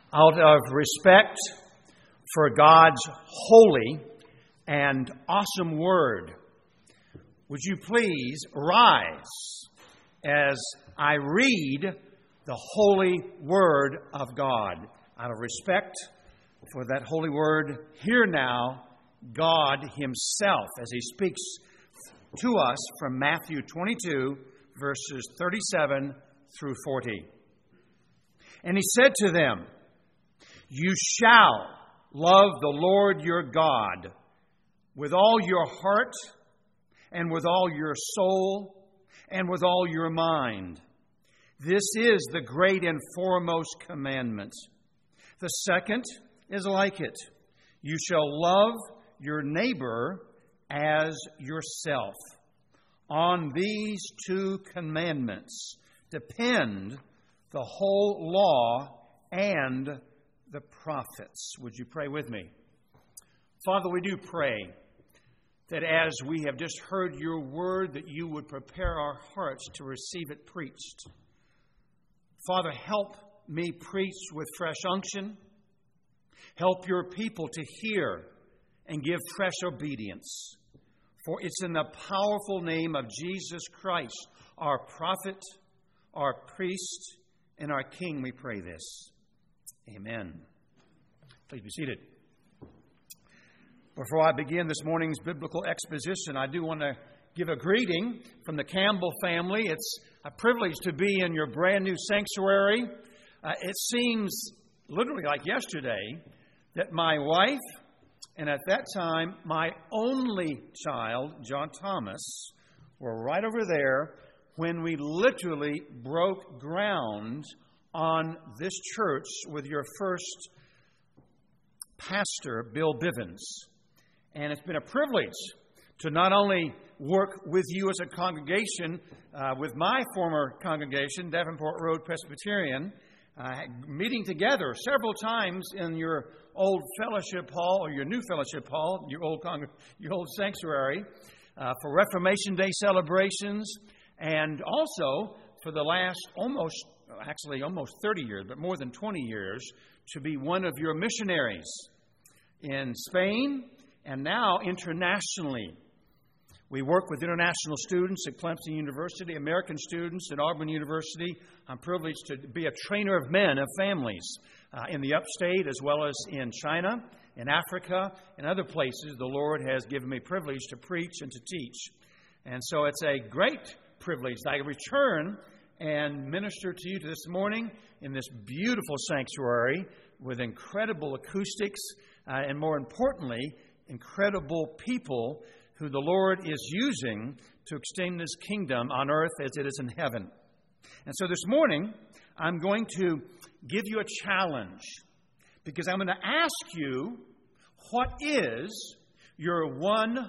out of respect for God's holy and awesome Word, would you please rise as I read the holy Word of God? Out of respect for that holy Word, hear now God Himself as He speaks to us from Matthew 22, verses 37 through 40. And He said to them, "You shall love the Lord your God with all your heart and with all your soul and with all your mind. This is the great and foremost commandment. The second is like it. You shall love your neighbor as yourself. On these two commandments depend the whole law and the prophets." Would you pray with me? Father, we do pray that as we have just heard your word, that you would prepare our hearts to receive it preached. Father, help me preach with fresh unction. Help your people to hear and give fresh obedience. For it's in the powerful name of Jesus Christ, our prophet, our priest, and our King, we pray this. Amen. Please be seated. Before I begin this morning's biblical exposition, I do want to give a greeting from the Campbell family. It's a privilege to be in your brand new sanctuary. It seems literally like yesterday that my wife, and at that time my only child, John Thomas, were right over there when we literally broke ground on this church with your first pastor, Bill Bivens. And it's been a privilege to not only work with you as a congregation, with my former congregation, Davenport Road Presbyterian, meeting together several times in your old fellowship hall, or your new fellowship hall, your old sanctuary, for Reformation Day celebrations, and also for the last almost 30 years, but more than 20 years, to be one of your missionaries in Spain and now internationally. We work with international students at Clemson University, American students at Auburn University. I'm privileged to be a trainer of men, of families, in the upstate as well as in China, in Africa, and other places. The Lord has given me privilege to preach and to teach. And so it's a great privilege that I return and minister to you this morning in this beautiful sanctuary with incredible acoustics and, more importantly, incredible people who the Lord is using to extend His kingdom on earth as it is in heaven. And so this morning, I'm going to give you a challenge, because I'm going to ask you, what is your one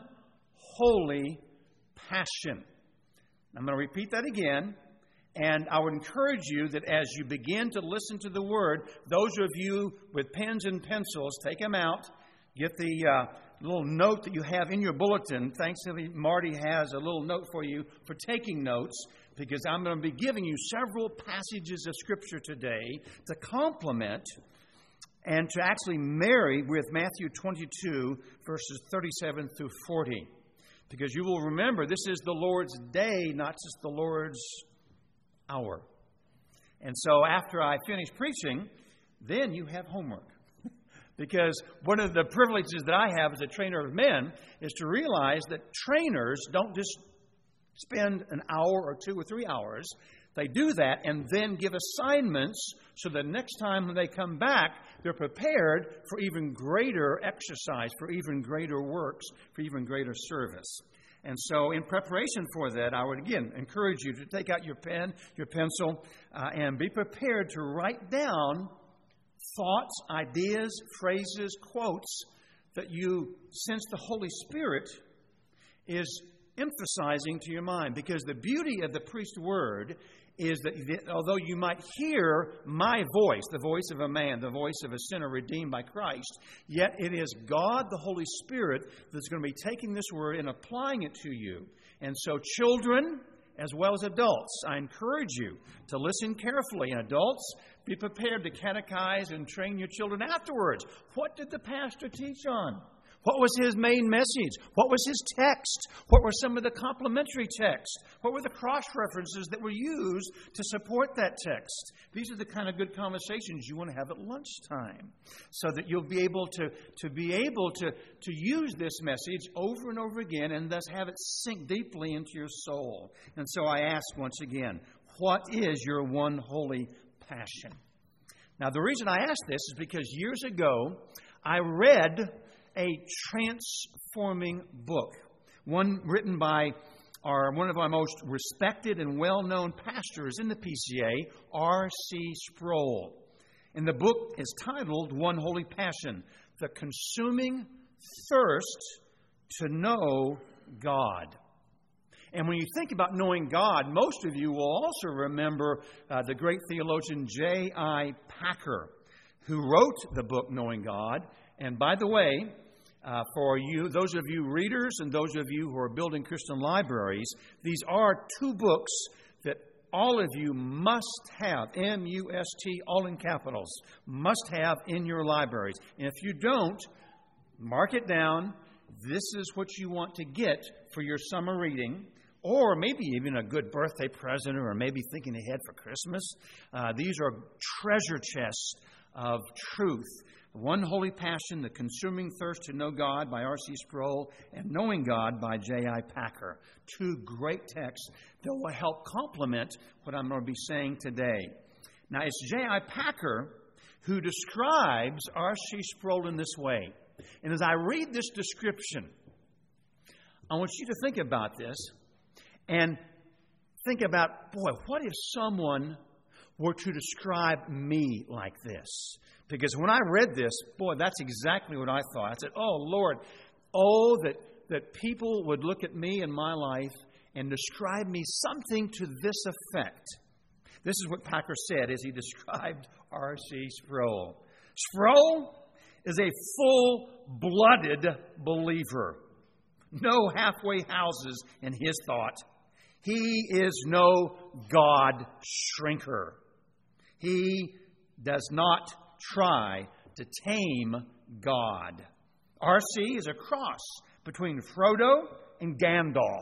holy passion? I'm going to repeat that again. And I would encourage you that as you begin to listen to the Word, those of you with pens and pencils, take them out. Get the little note that you have in your bulletin. Thankfully, Marty has a little note for you for taking notes, because I'm going to be giving you several passages of Scripture today to complement and to actually marry with Matthew 22, verses 37 through 40. Because you will remember, this is the Lord's day, not just the Lord's hour. And so after I finish preaching, then you have homework. Because one of the privileges that I have as a trainer of men is to realize that trainers don't just spend an hour or 2 or 3 hours. They do that and then give assignments so that next time when they come back, they're prepared for even greater exercise, for even greater works, for even greater service. And so in preparation for that, I would again encourage you to take out your pen, your pencil, and be prepared to write down thoughts, ideas, phrases, quotes that you sense the Holy Spirit is emphasizing to your mind. Because the beauty of the preached word is that although you might hear my voice, the voice of a man, the voice of a sinner redeemed by Christ, yet it is God, the Holy Spirit, that's going to be taking this word and applying it to you. And so children as well as adults. I encourage you to listen carefully. And adults, be prepared to catechize and train your children afterwards. What did the pastor teach on? What was his main message? What was his text? What were some of the complementary texts? What were the cross-references that were used to support that text? These are the kind of good conversations you want to have at lunchtime, so that you'll be able to use this message over and over again, and thus have it sink deeply into your soul. And so I ask once again, what is your one holy passion? Now, the reason I ask this is because years ago, I read a transforming book, one written by one of our most respected and well-known pastors in the PCA, R.C. Sproul. And the book is titled One Holy Passion, The Consuming Thirst to Know God. And when you think about knowing God, most of you will also remember the great theologian J.I. Packer, who wrote the book Knowing God. And by the way, for you, those of you readers and those of you who are building Christian libraries, these are two books that all of you must have, M-U-S-T, all in capitals, must have in your libraries. And if you don't, mark it down. This is what you want to get for your summer reading, or maybe even a good birthday present, or maybe thinking ahead for Christmas. These are treasure chests of truth. One Holy Passion, The Consuming Thirst to Know God by R.C. Sproul, and Knowing God by J.I. Packer. Two great texts that will help complement what I'm going to be saying today. Now, it's J.I. Packer who describes R.C. Sproul in this way. And as I read this description, I want you to think about this and think about, boy, what if someone were to describe me like this? Because when I read this, boy, that's exactly what I thought. I said, oh, Lord, that people would look at me and my life and describe me something to this effect. This is what Packer said as he described R.C. Sproul. Sproul is a full-blooded believer. No halfway houses in his thought. He is no God shrinker. He does not try to tame God. R.C. is a cross between Frodo and Gandalf.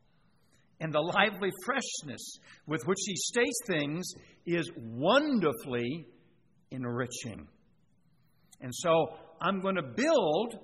And the lively freshness with which he states things is wonderfully enriching. And so I'm going to build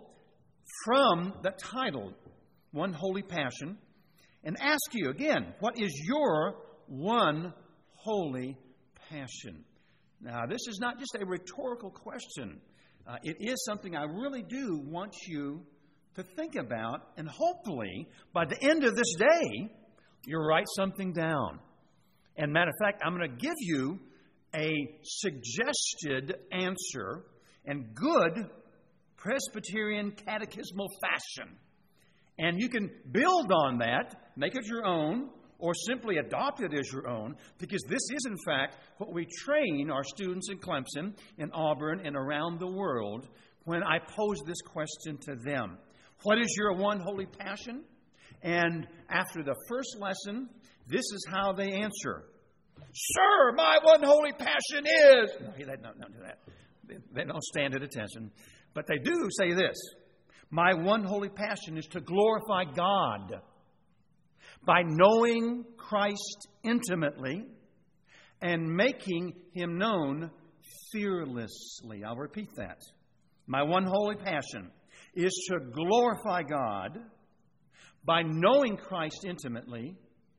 from the title, One Holy Passion, and ask you again, what is your one holy passion? Now, this is not just a rhetorical question. It is something I really do want you to think about, and hopefully, by the end of this day, you'll write something down. And matter of fact, I'm going to give you a suggested answer in good Presbyterian catechismal fashion. And you can build on that, make it your own, or simply adopt it as your own, because this is, in fact, what we train our students in Clemson, in Auburn, and around the world when I pose this question to them. What is your one holy passion? And after the first lesson, this is how they answer. Sir, my one holy passion is... No, they don't do that. They don't stand at attention. But they do say this. My one holy passion is to glorify God by knowing Christ intimately and making Him known fearlessly. I'll repeat that. My one holy passion is to glorify God by knowing Christ intimately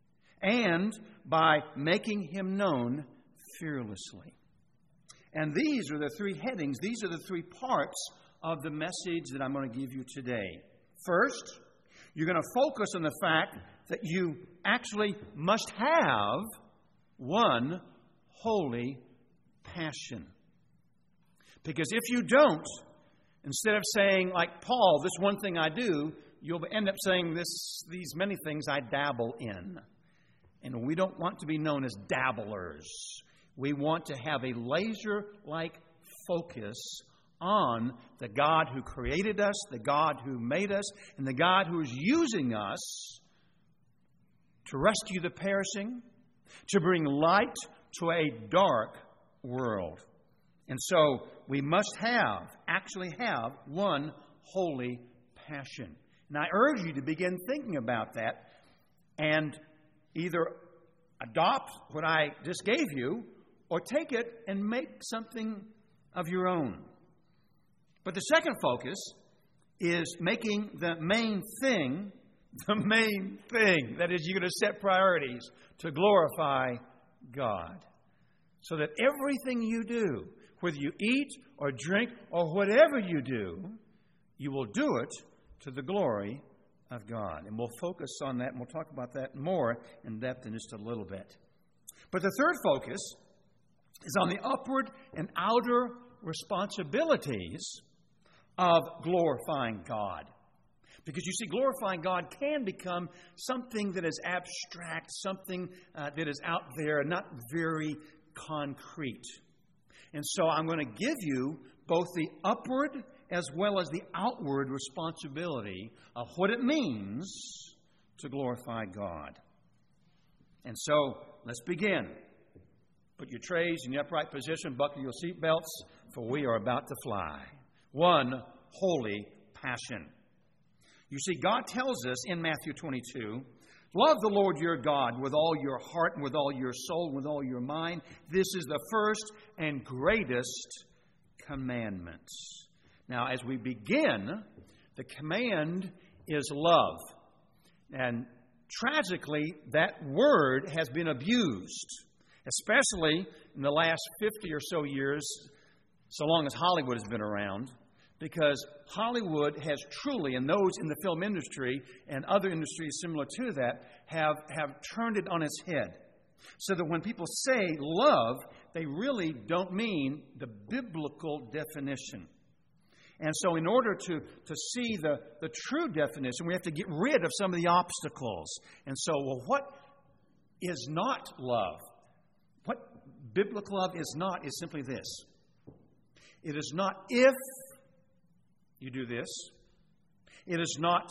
and by making Him known fearlessly. And these are the three headings, these are the three parts of the message that I'm going to give you today. First, you're going to focus on the fact that you actually must have one holy passion. Because if you don't, instead of saying, like Paul, this one thing I do, you'll end up saying these many things I dabble in. And we don't want to be known as dabblers. We want to have a laser-like focus on the God who created us, the God who made us, and the God who is using us to rescue the perishing, to bring light to a dark world. And so we must actually have one holy passion. And I urge you to begin thinking about that and either adopt what I just gave you or take it and make something of your own. But the second focus is making the main thing. That is, you're going to set priorities to glorify God. So that everything you do, whether you eat or drink or whatever you do, you will do it to the glory of God. And we'll focus on that, and we'll talk about that more in depth in just a little bit. But the third focus is on the upward and outer responsibilities of glorifying God. Because you see, glorifying God can become something that is abstract, something that is out there, not very concrete. And so I'm going to give you both the upward as well as the outward responsibility of what it means to glorify God. And so let's begin. Put your trays in the upright position, buckle your seatbelts, for we are about to fly. One holy passion. You see, God tells us in Matthew 22, love the Lord your God with all your heart and with all your soul and with all your mind. This is the first and greatest commandment. Now, as we begin, the command is love. And tragically, that word has been abused, especially in the last 50 or so years, so long as Hollywood has been around. Because Hollywood has truly, and those in the film industry and other industries similar to that, have turned it on its head. So that when people say love, they really don't mean the biblical definition. And so in order to see the true definition, we have to get rid of some of the obstacles. And so, well, what is not love? What biblical love is not is simply this. It is not if you do this. It is not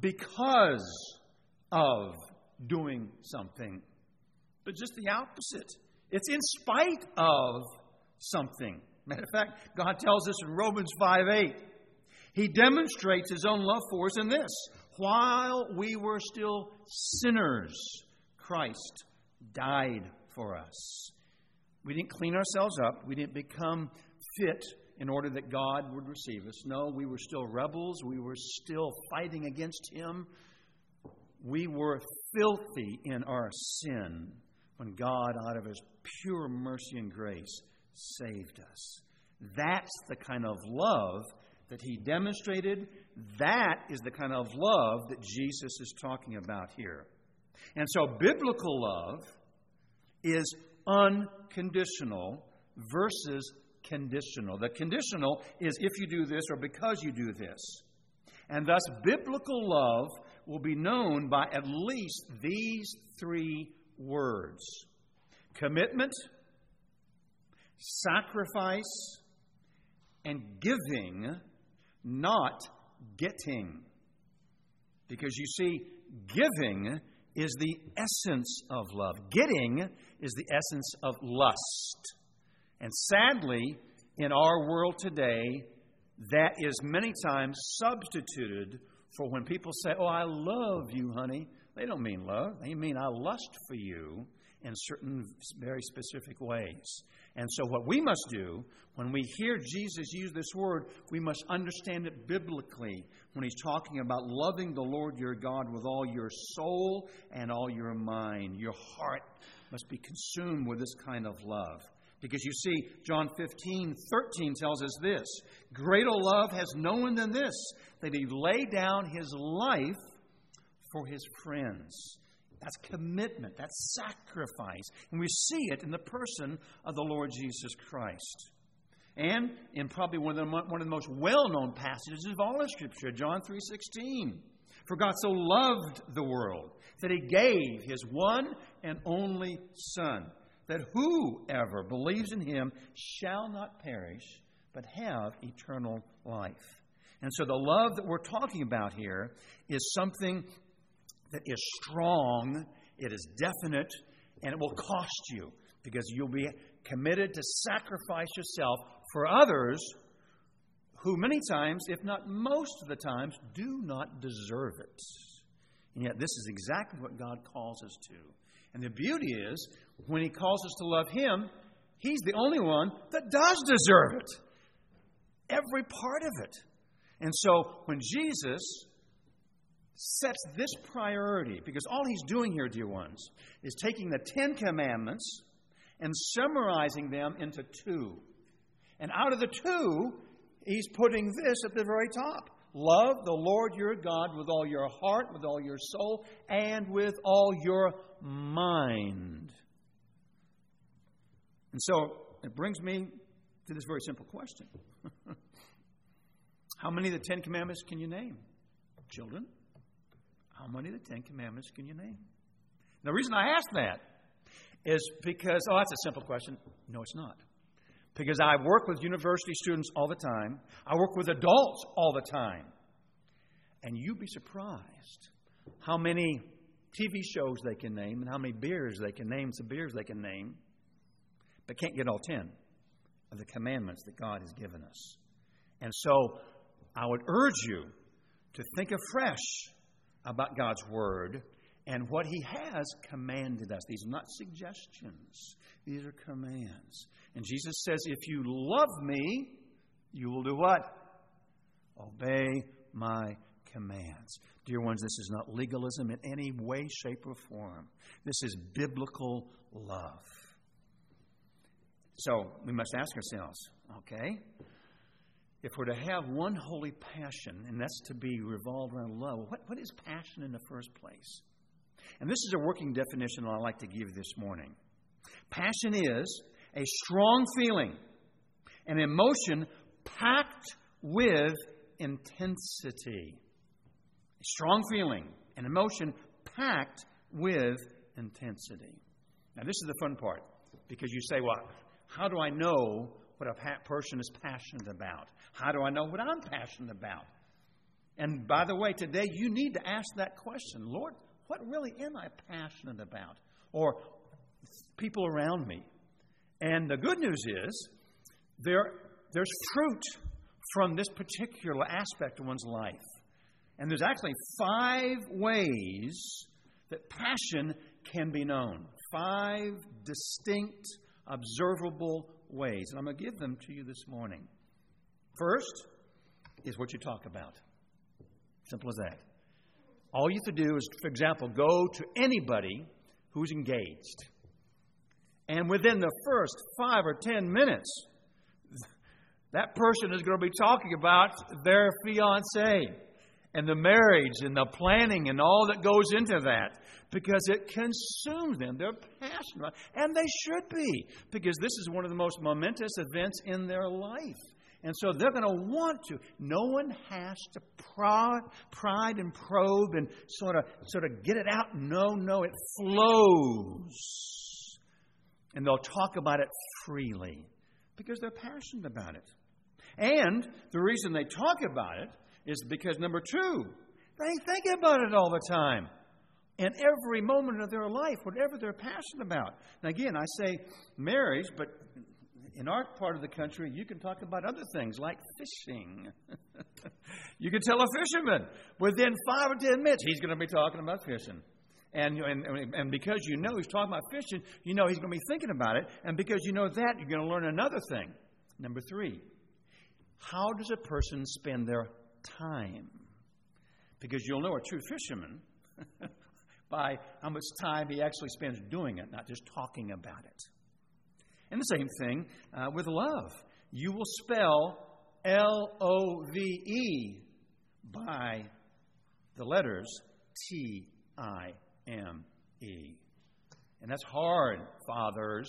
because of doing something, but just the opposite. It's in spite of something. Matter of fact, God tells us in Romans 5:8, He demonstrates His own love for us in this. While we were still sinners, Christ died for us. We didn't clean ourselves up. We didn't become fit in order that God would receive us. No, we were still rebels. We were still fighting against Him. We were filthy in our sin when God, out of His pure mercy and grace, saved us. That's the kind of love that He demonstrated. That is the kind of love that Jesus is talking about here. And so biblical love is unconditional versus conditional. The conditional is if you do this or because you do this. And thus, biblical love will be known by at least these three words: commitment, sacrifice, and giving, not getting. Because you see, giving is the essence of love. Getting is the essence of lust. And sadly, in our world today, that is many times substituted for when people say, "Oh, I love you, honey." They don't mean love. They mean I lust for you in certain very specific ways. And so what we must do, when we hear Jesus use this word, we must understand it biblically when He's talking about loving the Lord your God with all your soul and all your mind. Your heart must be consumed with this kind of love. Because you see, John 15:13 tells us this: greater love has no one than this, that He lay down His life for His friends. That's commitment. That's sacrifice. And we see it in the person of the Lord Jesus Christ. And in probably one of the most well-known passages of all of Scripture, John 3:16. For God so loved the world that He gave His one and only Son, that whoever believes in Him shall not perish, but have eternal life. And so the love that we're talking about here is something that is strong, It is definite, and it will cost you because you'll be committed to sacrifice yourself for others who many times, if not most of the times, do not deserve it. And yet this is exactly what God calls us to. And the beauty is, when He calls us to love Him, He's the only one that does deserve it. Every part of it. And so when Jesus sets this priority, because all He's doing here, dear ones, is taking the 10 Commandments and summarizing them into 2. And out of the 2, He's putting this at the very top. Love the Lord your God with all your heart, with all your soul, and with all your mind. And so it brings me to this very simple question. How many of the 10 Commandments can you name? Children, how many of the 10 Commandments can you name? The reason I ask that is because, that's a simple question. No, it's not. Because I work with university students all the time. I work with adults all the time. And you'd be surprised how many TV shows they can name and how many beers they can name, but can't get all 10 of the commandments that God has given us. And so I would urge you to think afresh about God's Word and what He has commanded us. These are not suggestions. These are commands. And Jesus says, if you love me, you will do what? Obey my commands. Dear ones, this is not legalism in any way, shape, or form. This is biblical love. So we must ask ourselves, okay, if we're to have one holy passion, and that's to be revolved around love, what is passion in the first place? And this is a working definition I'd like to give this morning. Passion is a strong feeling, an emotion packed with intensity. A strong feeling, an emotion packed with intensity. Now, this is the fun part, because you say, well, how do I know what a person is passionate about? How do I know what I'm passionate about? And by the way, today you need to ask that question. Lord, what really am I passionate about? Or people around me. And the good news is there's fruit from this particular aspect of one's life. And there's actually 5 ways that passion can be known. 5 distinct, observable ways. And I'm going to give them to you this morning. First is what you talk about. Simple as that. All you have to do is, for example, go to anybody who's engaged. And within the first 5 or 10 minutes, that person is going to be talking about their fiancé and the marriage and the planning and all that goes into that, because it consumes them. They're passionate, and they should be, because this is one of the most momentous events in their life. And so they're going to want to. No one has to pride and probe and sort of get it out. No, it flows. And they'll talk about it freely because they're passionate about it. And the reason they talk about it is because, number 2, they think about it all the time. In every moment of their life, whatever they're passionate about. Now, again, I say marriage, but in our part of the country, you can talk about other things like fishing. You can tell a fisherman within 5 or 10 minutes he's going to be talking about fishing. And because you know he's talking about fishing, you know he's going to be thinking about it. And because you know that, you're going to learn another thing. Number 3, how does a person spend their time? Because you'll know a true fisherman by how much time he actually spends doing it, not just talking about it. And the same thing with love. You will spell L-O-V-E by the letters T-I-M-E. And that's hard, fathers,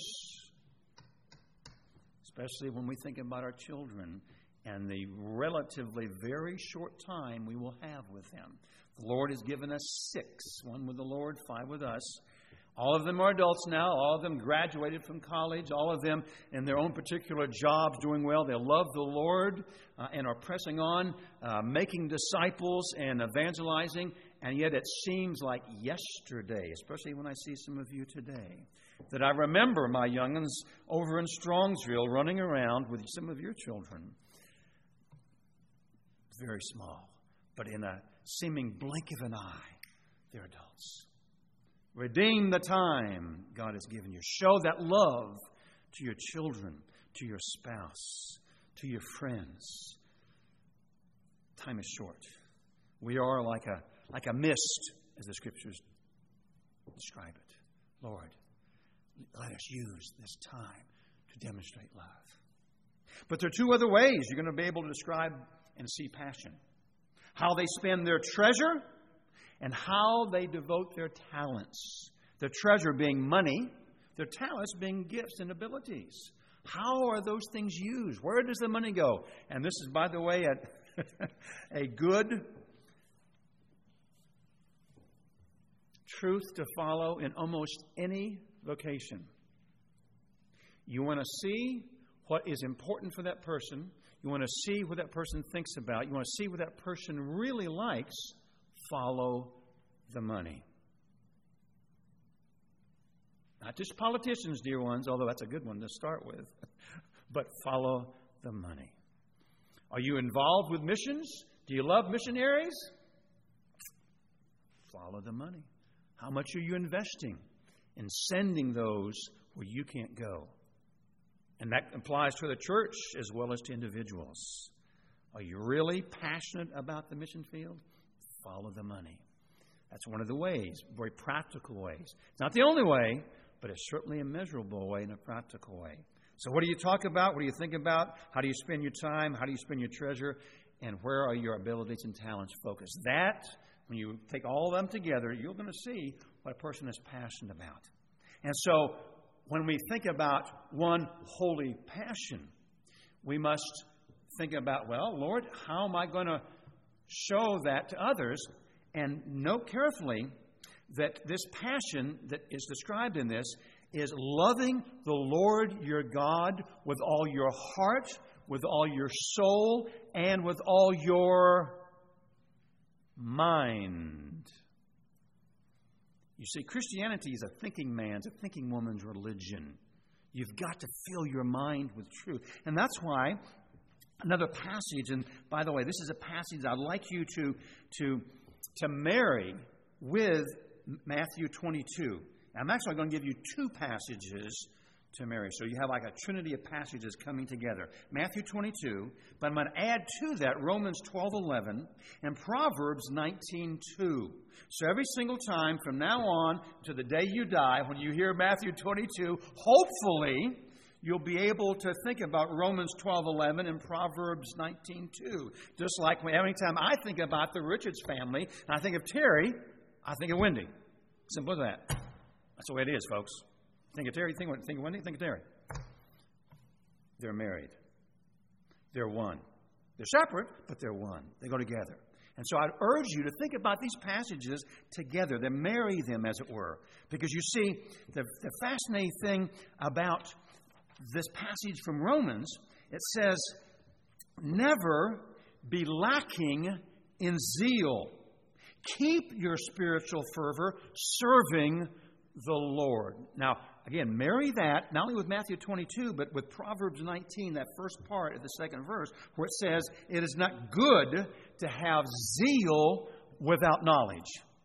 especially when we think about our children and the relatively very short time we will have with them. The Lord has given us 6, 1 with the Lord, 5 with us. All of them are adults now. All of them graduated from college. All of them in their own particular jobs doing well. They love the Lord and are pressing on, making disciples and evangelizing. And yet it seems like yesterday, especially when I see some of you today, that I remember my young'uns over in Strongsville running around with some of your children. Very small, but in a seeming blink of an eye, they're adults. Redeem the time God has given you. Show that love to your children, to your spouse, to your friends. Time is short. We are like a mist, as the Scriptures describe it. Lord, let us use this time to demonstrate love. But there are two other ways you're going to be able to describe and see passion. How they spend their treasure and how they devote their talents. Their treasure being money, their talents being gifts and abilities. How are those things used? Where does the money go? And this is, by the way, a good truth to follow in almost any vocation. You want to see what is important for that person. You want to see what that person thinks about. You want to see what that person really likes. Follow the money. Not just politicians, dear ones, although that's a good one to start with, but follow the money. Are you involved with missions? Do you love missionaries? Follow the money. How much are you investing in sending those where you can't go? And that applies to the church as well as to individuals. Are you really passionate about the mission field? Follow the money. That's one of the ways, very practical ways. It's not the only way, but it's certainly a measurable way and a practical way. So what do you talk about? What do you think about? How do you spend your time? How do you spend your treasure? And where are your abilities and talents focused? That, when you take all of them together, you're going to see what a person is passionate about. And so when we think about one holy passion, we must think about, well, Lord, how am I going to show that to others? And note carefully that this passion that is described in this is loving the Lord your God with all your heart, with all your soul, and with all your mind. You see, Christianity is a thinking man's, a thinking woman's religion. You've got to fill your mind with truth. And that's why another passage, and by the way, this is a passage I'd like you to marry with Matthew 22. I'm actually going to give you two passages to marry. So you have like a trinity of passages coming together. Matthew 22, but I'm going to add to that Romans 12:11 and Proverbs 19:2. So every single time from now on to the day you die, when you hear Matthew 22, hopefully you'll be able to think about Romans 12:11 and Proverbs 19:2. Just like every time I think about the Richards family, and I think of Terry, I think of Wendy. Simple as that. That's the way it is, folks. Think of Terry, think of Wendy, think of Terry. They're married. They're one. They're separate, but they're one. They go together. And so I'd urge you to think about these passages together, to marry them, as it were. Because you see, the fascinating thing about this passage from Romans, it says, never be lacking in zeal. Keep your spiritual fervor serving the Lord. Now, again, marry that not only with Matthew 22, but with Proverbs 19, that first part of the second verse, where it says, it is not good to have zeal without knowledge.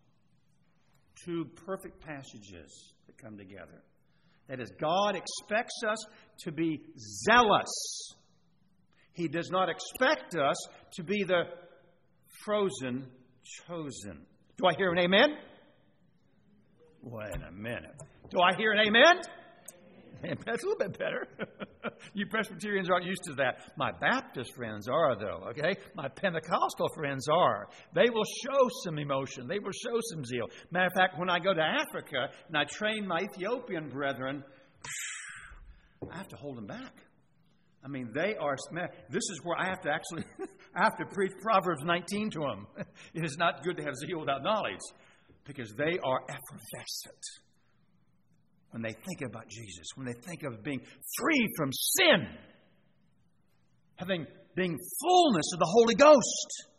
Two perfect passages that come together. That is, God expects us to be zealous. He does not expect us to be the frozen chosen. Do I hear an amen? Wait a minute. Do I hear an amen? That's a little bit better. You Presbyterians aren't used to that. My Baptist friends are, though, okay? My Pentecostal friends are. They will show some emotion. They will show some zeal. Matter of fact, when I go to Africa and I train my Ethiopian brethren, I have to hold them back. I mean, they are, this is where I have to actually, I have to preach Proverbs 19 to them. It is not good to have zeal without knowledge, because they are effervescent when they think about Jesus, when they think of being free from sin, being fullness of the Holy Ghost,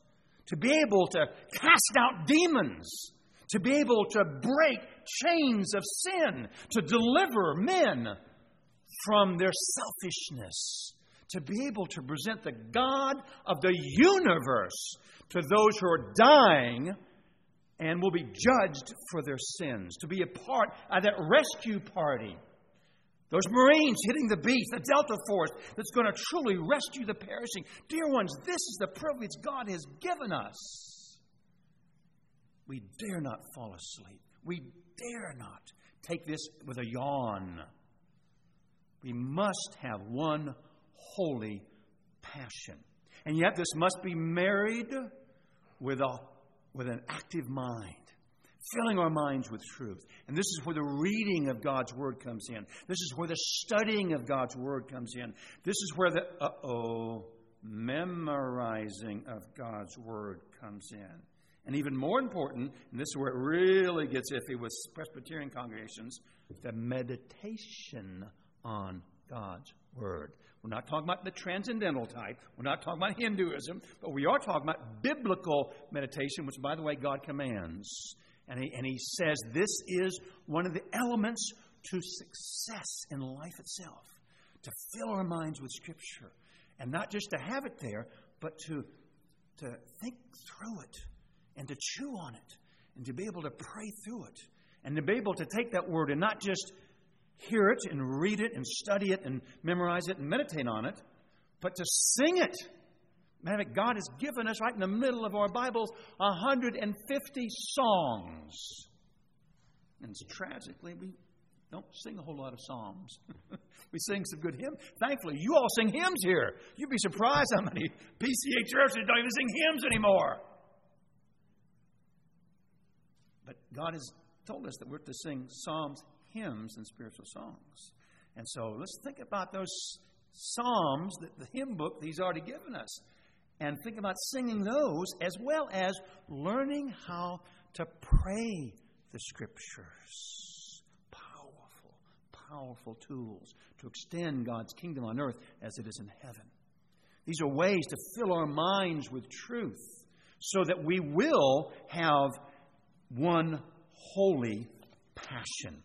to be able to cast out demons, to be able to break chains of sin, to deliver men from their selfishness, to be able to present the God of the universe to those who are dying and will be judged for their sins, to be a part of that rescue party. Those Marines hitting the beach, the Delta Force that's going to truly rescue the perishing. Dear ones, this is the privilege God has given us. We dare not fall asleep. We dare not take this with a yawn. We must have one holy passion. And yet this must be married with an active mind, filling our minds with truth. And this is where the reading of God's Word comes in. This is where the studying of God's Word comes in. This is where the memorizing of God's Word comes in. And even more important, and this is where it really gets iffy with Presbyterian congregations, the meditation on God's Word. We're not talking about the transcendental type. We're not talking about Hinduism. But we are talking about biblical meditation, which, by the way, God commands. And he says this is one of the elements to success in life itself. To fill our minds with Scripture. And not just to have it there, but to think through it. And to chew on it. And to be able to pray through it. And to be able to take that Word and not just hear it and read it and study it and memorize it and meditate on it, but to sing it. Man, God has given us right in the middle of our Bibles 150 songs. And tragically, we don't sing a whole lot of psalms. We sing some good hymns. Thankfully, you all sing hymns here. You'd be surprised how many PCA churches don't even sing hymns anymore. But God has told us that we're to sing psalms, hymns, and spiritual songs. And so let's think about those psalms, the hymn book that He's already given us. And think about singing those as well as learning how to pray the Scriptures. Powerful, powerful tools to extend God's kingdom on earth as it is in heaven. These are ways to fill our minds with truth so that we will have one holy passion.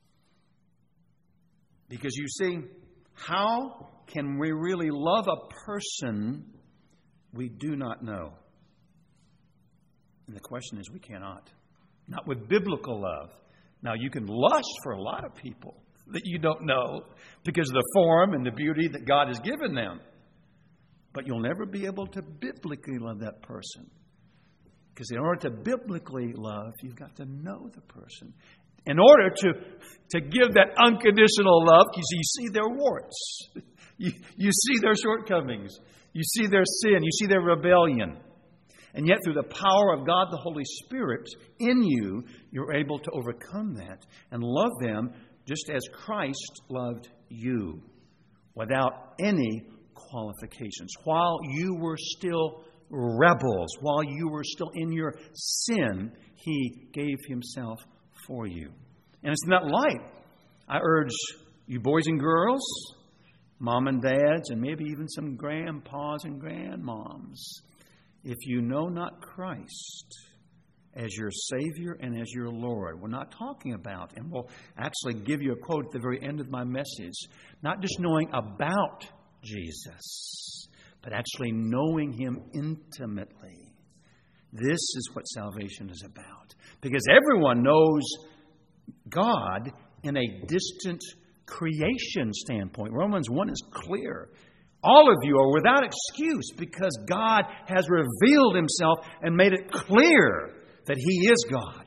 Because you see, how can we really love a person we do not know? And the question is, we cannot. Not with biblical love. Now, you can lust for a lot of people that you don't know because of the form and the beauty that God has given them. But you'll never be able to biblically love that person. Because in order to biblically love, you've got to know the person. In order to give that unconditional love, you see their warts. You see their shortcomings. You see their sin. You see their rebellion. And yet through the power of God, the Holy Spirit in you, you're able to overcome that and love them just as Christ loved you, without any qualifications. While you were still rebels, while you were still in your sin, He gave Himself for you. And it's in that light I urge you boys and girls, mom and dads, and maybe even some grandpas and grandmoms, if you know not Christ as your Savior and as your Lord. We're not talking about, and we'll actually give you a quote at the very end of my message, not just knowing about Jesus, but actually knowing Him intimately. This is what salvation is about. Because everyone knows God in a distant creation standpoint. Romans 1 is clear. All of you are without excuse because God has revealed Himself and made it clear that He is God.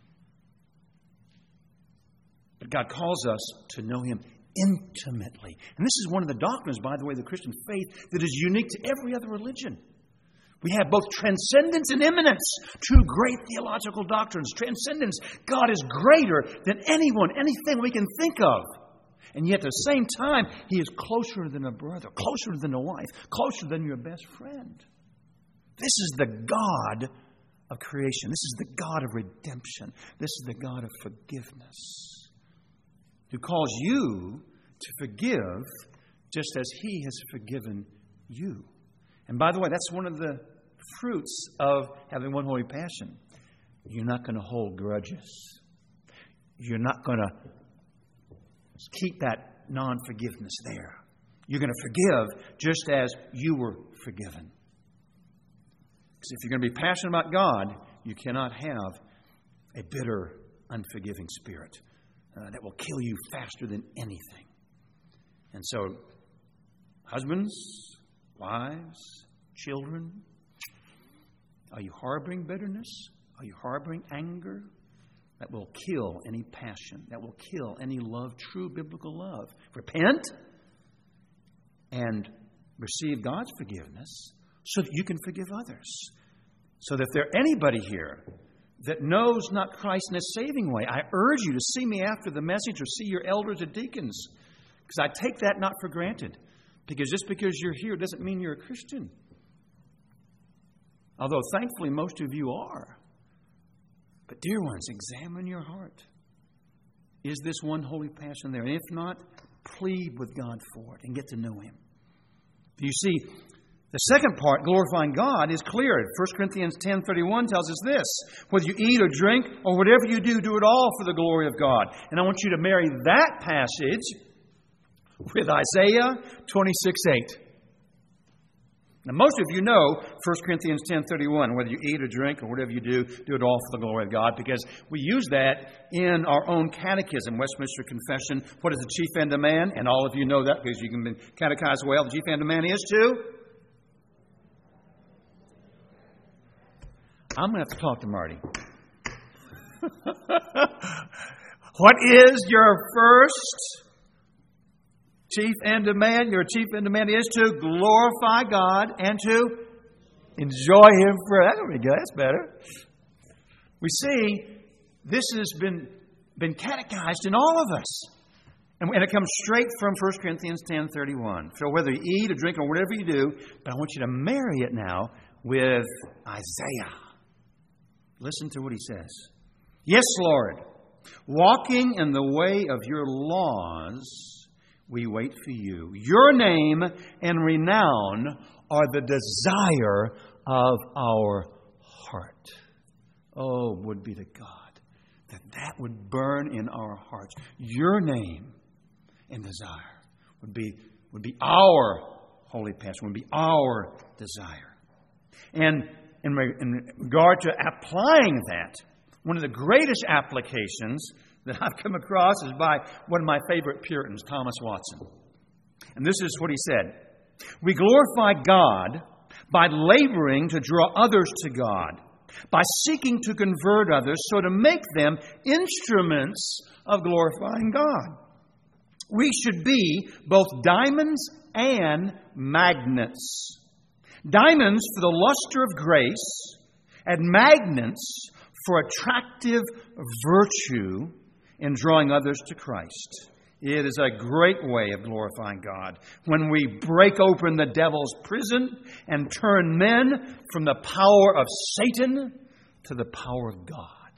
But God calls us to know Him intimately. And this is one of the doctrines, by the way, of the Christian faith that is unique to every other religion. We have both transcendence and immanence, two great theological doctrines. Transcendence, God is greater than anyone, anything we can think of. And yet at the same time, He is closer than a brother, closer than a wife, closer than your best friend. This is the God of creation. This is the God of redemption. This is the God of forgiveness, who calls you to forgive just as He has forgiven you. And by the way, that's one of the fruits of having one holy passion. You're not going to hold grudges. You're not going to keep that non-forgiveness there. You're going to forgive just as you were forgiven. Because if you're going to be passionate about God, you cannot have a bitter, unforgiving spirit that will kill you faster than anything. And so, husbands, wives, children, are you harboring bitterness? Are you harboring anger? That will kill any passion. That will kill any love, true biblical love. Repent and receive God's forgiveness so that you can forgive others. So that if there's anybody here that knows not Christ in a saving way, I urge you to see me after the message or see your elders or deacons. Because I take that not for granted. Because just because you're here doesn't mean you're a Christian. Although thankfully most of you are. But dear ones, examine your heart. Is this one holy passion there? And if not, plead with God for it and get to know Him. You see, the second part, glorifying God, is clear. 1 Corinthians 10:31 tells us this: whether you eat or drink or whatever you do, do it all for the glory of God. And I want you to marry that passage with Isaiah 26:8. Now, most of you know 1 Corinthians 10:31, whether you eat or drink or whatever you do, do it all for the glory of God, because we use that in our own catechism, Westminster Confession. What is the chief end of man? And all of you know that because you can be catechized well. The chief end of man is to... I'm going to have to talk to Marty. What is your first chief end of man? Your chief end of man is to glorify God and to enjoy Him forever. There we go. That's better. We see this has been catechized in all of us. And it comes straight from 1 Corinthians 10:31. So whether you eat or drink or whatever you do, but I want you to marry it now with Isaiah. Listen to what he says. Yes, Lord, walking in the way of your laws, we wait for you. Your name and renown are the desire of our heart. Oh, would be to God that would burn in our hearts. Your name and desire would be our holy passion, would be our desire. And in regard to applying that, one of the greatest applications that I've come across is by one of my favorite Puritans, Thomas Watson. And this is what he said: we glorify God by laboring to draw others to God, by seeking to convert others so to make them instruments of glorifying God. We should be both diamonds and magnets. Diamonds for the luster of grace, and magnets for attractive virtue in drawing others to Christ. It is a great way of glorifying God when we break open the devil's prison and turn men from the power of Satan to the power of God.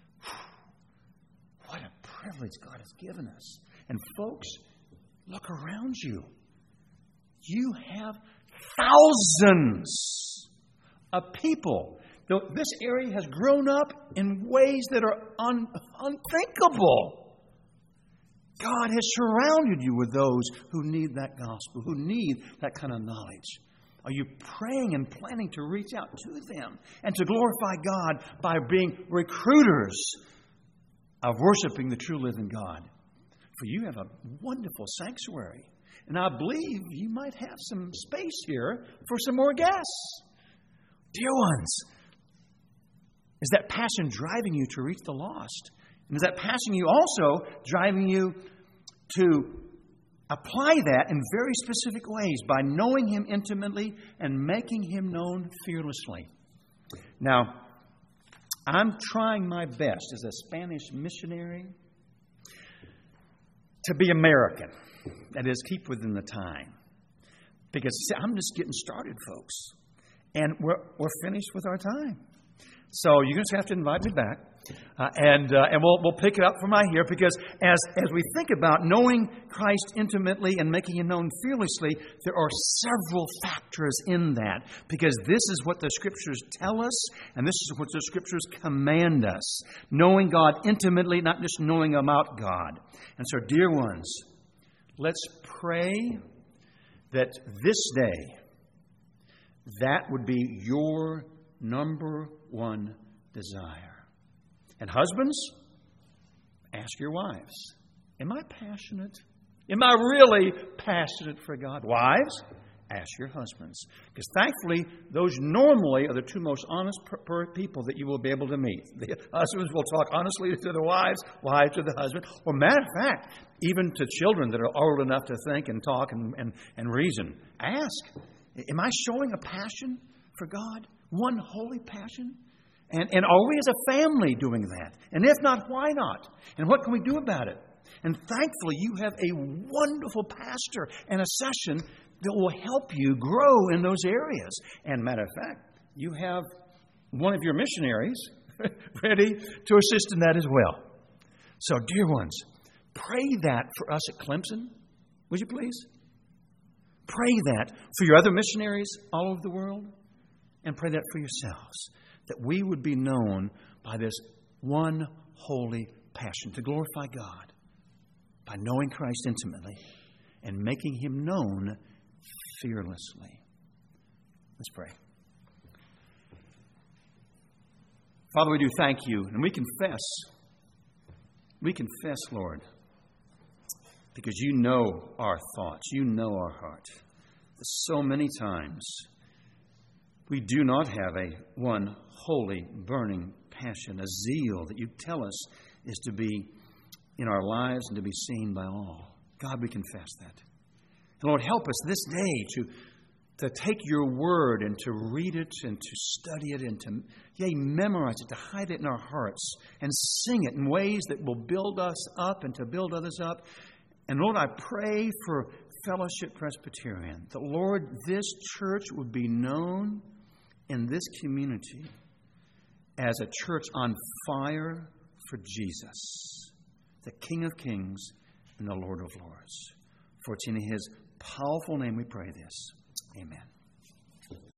What a privilege God has given us. And folks, look around you. You have thousands of people. This area has grown up in ways that are unthinkable. God has surrounded you with those who need that gospel, who need that kind of knowledge. Are you praying and planning to reach out to them and to glorify God by being recruiters of worshiping the true living God? For you have a wonderful sanctuary. And I believe you might have some space here for some more guests. Dear ones, is that passion driving you to reach the lost? And is that passion you also driving you to apply that in very specific ways by knowing Him intimately and making Him known fearlessly? Now, I'm trying my best as a Spanish missionary to be American. That is, keep within the time. Because I'm just getting started, folks. And we're finished with our time. So you just have to invite me back. And we'll pick it up from right here, because as we think about knowing Christ intimately and making Him known fearlessly, there are several factors in that, because this is what the Scriptures tell us, and this is what the Scriptures command us. Knowing God intimately, not just knowing about God. And so, dear ones, let's pray that this day, that would be your number one desire. And husbands, ask your wives, am I passionate? Am I really passionate for God? Wives, ask your husbands. Because thankfully, those normally are the two most honest people that you will be able to meet. The husbands will talk honestly to the wives, wives to the husband. Or matter of fact, even to children that are old enough to think and talk and reason. Ask, am I showing a passion for God? One holy passion? And are we as a family doing that? And if not, why not? And what can we do about it? And thankfully, you have a wonderful pastor and a session that will help you grow in those areas. And matter of fact, you have one of your missionaries ready to assist in that as well. So, dear ones, pray that for us at Clemson. Would you please? Pray that for your other missionaries all over the world. And pray that for yourselves. That we would be known by this one holy passion to glorify God by knowing Christ intimately and making Him known fearlessly. Let's pray. Father, we do thank You, and we confess, Lord, because You know our thoughts, You know our heart. So many times we do not have a one holy, burning passion, a zeal that You tell us is to be in our lives and to be seen by all. God, we confess that. And Lord, help us this day to take Your word and to read it and to study it and to, memorize it, to hide it in our hearts and sing it in ways that will build us up and to build others up. And Lord, I pray for Fellowship Presbyterian, that, Lord, this church would be known in this community as a church on fire for Jesus, the King of Kings and the Lord of Lords. For it's in His powerful name we pray this. Amen.